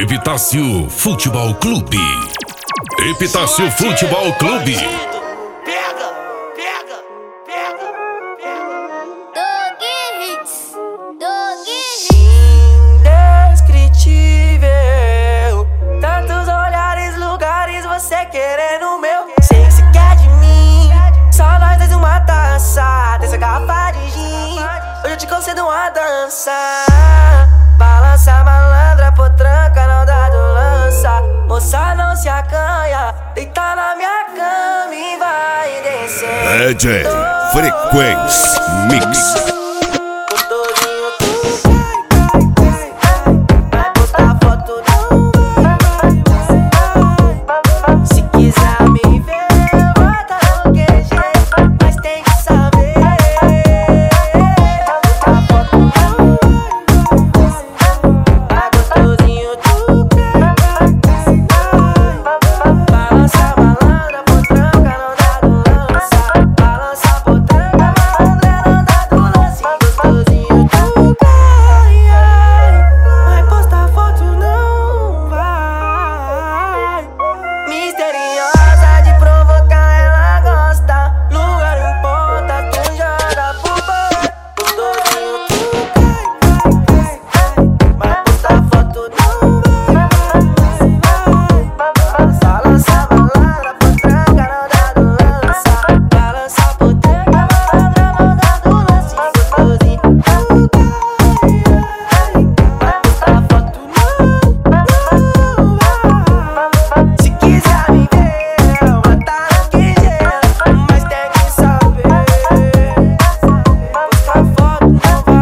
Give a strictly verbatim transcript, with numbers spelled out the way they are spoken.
Epitácio Futebol Clube. Epitácio Futebol Clube. Pega, pega, pega, pega. Dog Hits, Dog Hits. Indescritível. Tantos olhares, lugares, você querendo o meu. Sei que você quer de mim. Só nós dois uma taça dessa garrafa de gin. Hoje eu te concedo uma dança. Balança malandra, potranca, não dá do lança. Moça, não se acanha, deita na minha cama e vai descer. D J Frequência Mix.